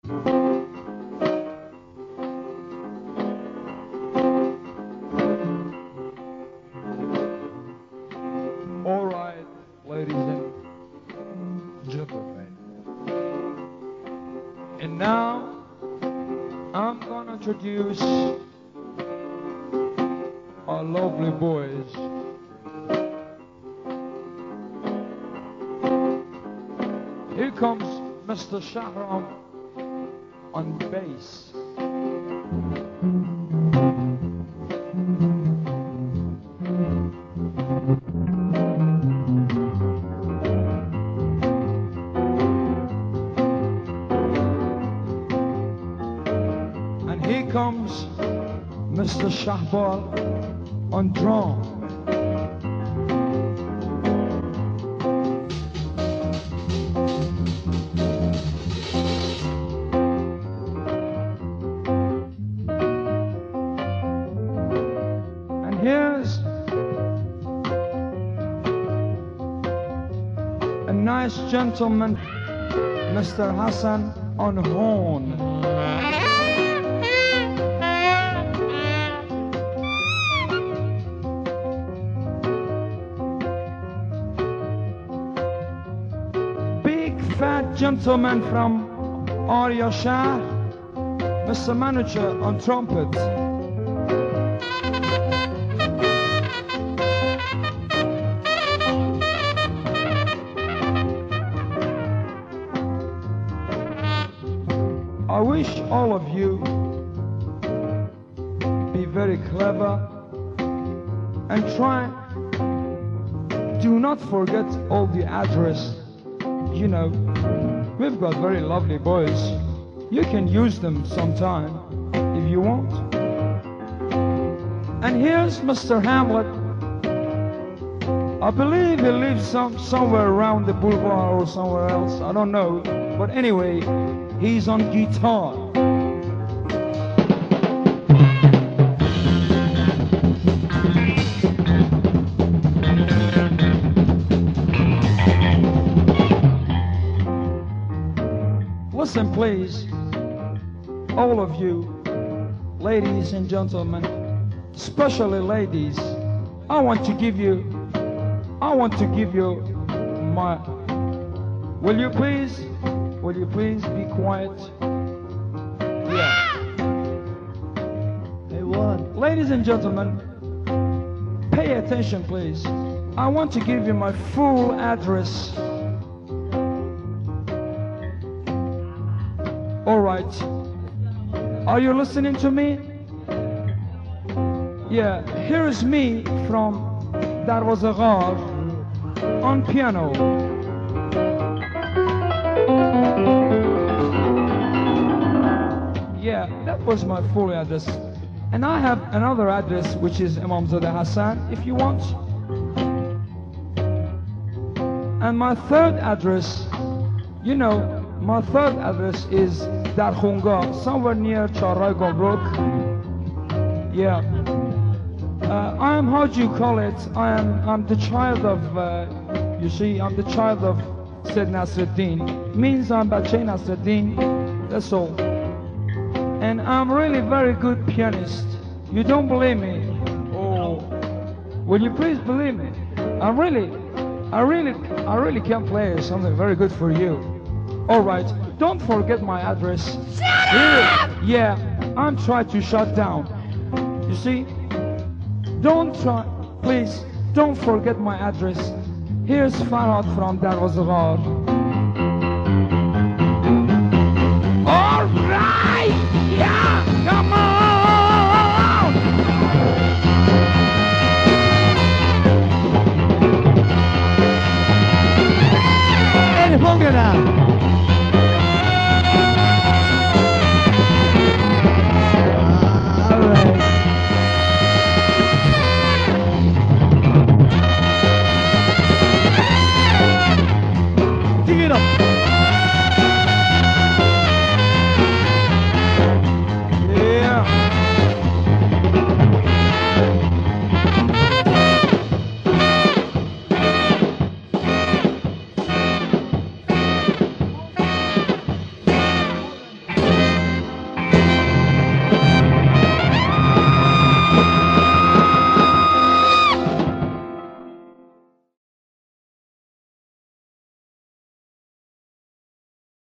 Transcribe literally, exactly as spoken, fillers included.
All right, ladies and gentlemen. And now I'm gonna introduce our lovely boys. Here comes Mister Shahram on bass. And here comes Mister Shahbal on drum. Here's a nice gentleman, Mister Hassan on horn. Big fat gentleman from Arya Shah, Mister Manager on trumpet. I wish all of you be very clever and try, do not forget all the address. You know, we've got very lovely boys. You can use them sometime if you want. And here's Mister Hamlet. I believe he lives some, somewhere around the boulevard or somewhere else. I don't know. But anyway, he's on guitar. Listen, please, all of you, ladies and gentlemen, especially ladies, I want to give you, I want to give you my, will you please? Will you please be quiet? Yeah. Hey, what? Ladies and gentlemen, pay attention, please. I want to give you my full address. All right. Are you listening to me? Yeah. Here is me from Darwaza Ghar on piano. Yeah, that was my full address. And I have another address, which is Imamzadeh Hassan, if you want. And my third address, you know, my third address is Dar Khunga, somewhere near Charai Gomruk. Yeah. Uh, I am, how do you call it? I am, I'm the child of, uh, you see, I'm the child of Said Nasruddin. Means I'm Bache Nasruddin, that's all. And I'm really very good pianist. You don't believe me? Oh, will you please believe me? I really, I really, I really can play something very good for you. All right, don't forget my address. Shut up! Yeah, I'm trying to shut down. You see? Don't try, please, don't forget my address. Here's Farhad from Darwaza Ghar.